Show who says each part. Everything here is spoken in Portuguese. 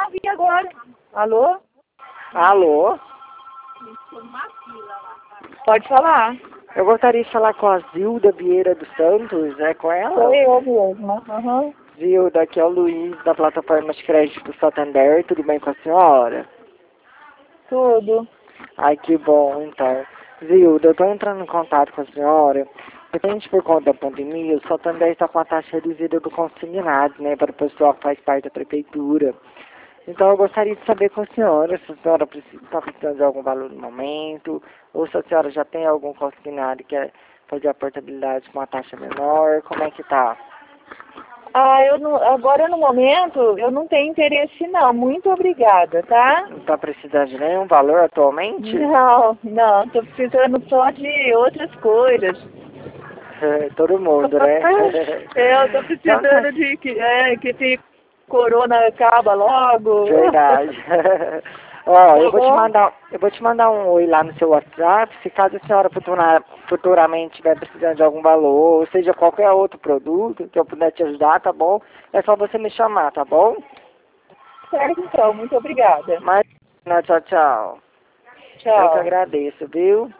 Speaker 1: vi agora. Alô?
Speaker 2: Alô?
Speaker 1: Pode falar.
Speaker 2: Eu gostaria de falar com a Zilda Vieira dos Santos, é com ela?
Speaker 1: Sou eu mesma. Uhum.
Speaker 2: Zilda, aqui é o Luiz, da plataforma de crédito do Santander, tudo bem com a senhora?
Speaker 1: Tudo.
Speaker 2: Ai, que bom, então. Zilda, eu estou entrando em contato com a senhora, depende por conta da pandemia, o Santander está com a taxa reduzida do consignado, né, para o pessoal que faz parte da prefeitura. Então eu gostaria de saber com a senhora se a senhora está precisando de algum valor no momento, ou se a senhora já tem algum consignado que quer fazer a portabilidade com uma taxa menor, como é que tá?
Speaker 1: Agora no momento eu não tenho interesse não. Muito obrigada, tá?
Speaker 2: Não está precisando de nenhum valor atualmente?
Speaker 1: Não, tô precisando só de outras coisas.
Speaker 2: Todo mundo, né?
Speaker 1: Eu tô precisando de que esse corona acaba logo.
Speaker 2: Verdade. Ó,
Speaker 1: Tá bom?
Speaker 2: eu vou te mandar um oi lá no seu WhatsApp, se caso a senhora futuramente estiver precisando de algum valor, ou seja, qualquer outro produto que eu puder te ajudar, tá bom? É só você me chamar, tá bom?
Speaker 1: Certo então, muito obrigada.
Speaker 2: Mas, tchau, tchau. Eu que
Speaker 1: Tchau.
Speaker 2: agradeço, viu?